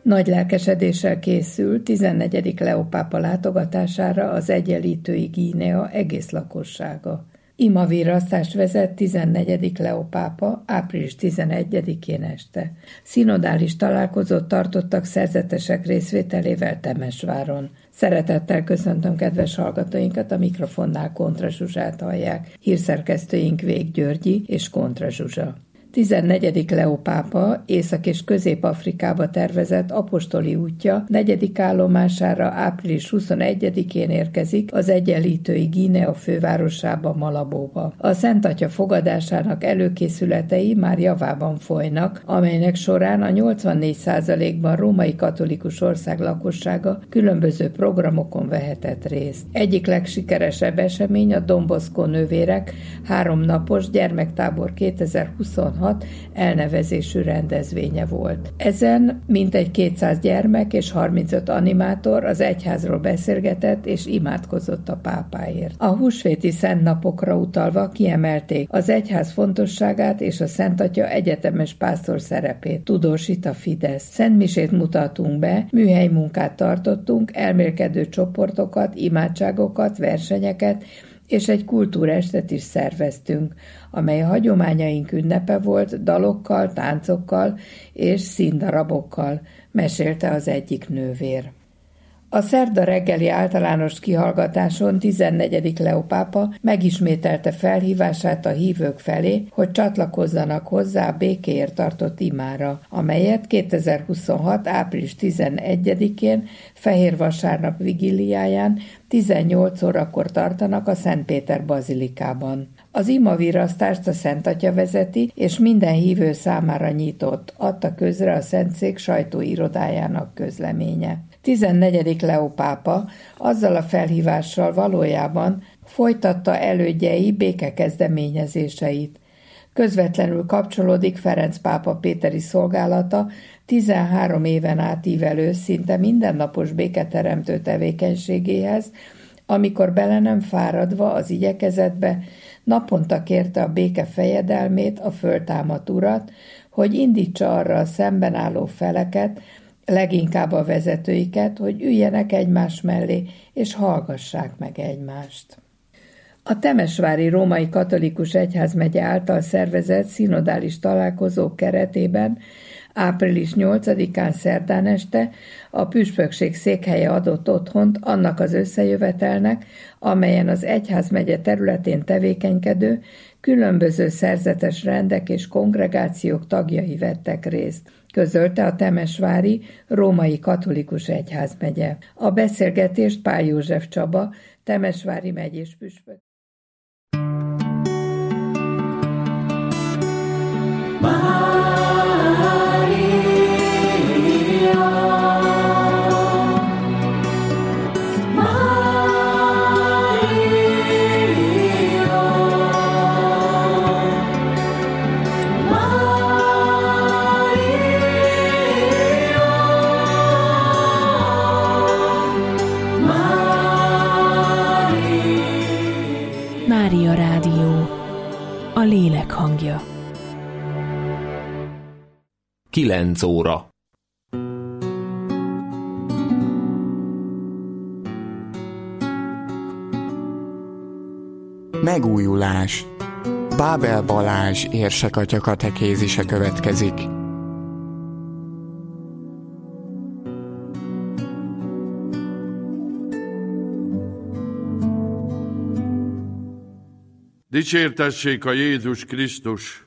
Nagy lelkesedéssel készül 14. Leó pápa látogatására az Egyenlítői Guinea egész lakossága. Imavirasztást vezet 14. Leó pápa április 11-én este. Szinodális találkozót tartottak szerzetesek részvételével Temesváron. Szeretettel köszöntöm kedves hallgatóinkat, a mikrofonnál Kontra Zsuzsát hallják. Hírszerkesztőink Vég Györgyi és Kontra Zsuzsa. 14. Leó pápa Észak- és Közép-Afrikába tervezett apostoli útja 4. állomására április 21-én érkezik az Egyenlítői Guinea fővárosába, Malabóba. A Szent Atya fogadásának előkészületei már javában folynak, amelynek során a 84%-ban római katolikus ország lakossága különböző programokon vehetett részt. Egyik legsikeresebb esemény a Don Bosco nővérek 3 napos gyermektábor 2026 elnevezésű rendezvénye volt. Ezen mintegy 200 gyermek és 35 animátor az egyházról beszélgetett és imádkozott a pápáért. A húsvéti szent napokra utalva kiemelték az egyház fontosságát és a Szent Atya egyetemes pásztor szerepét, tudósít a Fidesz. Szentmisét mutatunk be, műhelymunkát tartottunk, elmélkedő csoportokat, imádságokat, versenyeket, és egy kultúrestet is szerveztünk, amely a hagyományaink ünnepe volt, dalokkal, táncokkal és színdarabokkal, mesélte az egyik nővér. A szerda reggeli általános kihallgatáson 14. Leó pápa megismételte felhívását a hívők felé, hogy csatlakozzanak hozzá a békéért tartott imára, amelyet 2026. április 11-én Fehér Vasárnap vigíliáján 18 órakor tartanak a Szent Péter bazilikában. Az imavirasztást a Szent Atya vezeti, és minden hívő számára nyitott, adta közre a Szentszék sajtóirodájának közleménye. 14. Leó pápa azzal a felhívással valójában folytatta elődjei békekezdeményezéseit. Közvetlenül kapcsolódik Ferenc pápa péteri szolgálata 13 éven átívelő, szinte mindennapos béketeremtő tevékenységéhez, amikor bele nem fáradva az igyekezetbe naponta kérte a béke fejedelmét, a föltámadt urat, hogy indítsa arra a szemben álló feleket, leginkább a vezetőiket, hogy üljenek egymás mellé, és hallgassák meg egymást. A temesvári római katolikus egyházmegye által szervezett szinodális találkozók keretében április 8-án szerdán este a püspökség székhelye adott otthont annak az összejövetelnek, amelyen az egyházmegye területén tevékenykedő, különböző szerzetes rendek és kongregációk tagjai vettek részt, közölte a temesvári római katolikus egyházmegye. A beszélgetést Pál József Csaba, temesvári megyés püspök. Mária Rádió, a lélek hangja. 9 óra. Megújulás. Bábel Balázs érsekatya katekézise következik. Dicsértessék a Jézus Krisztus!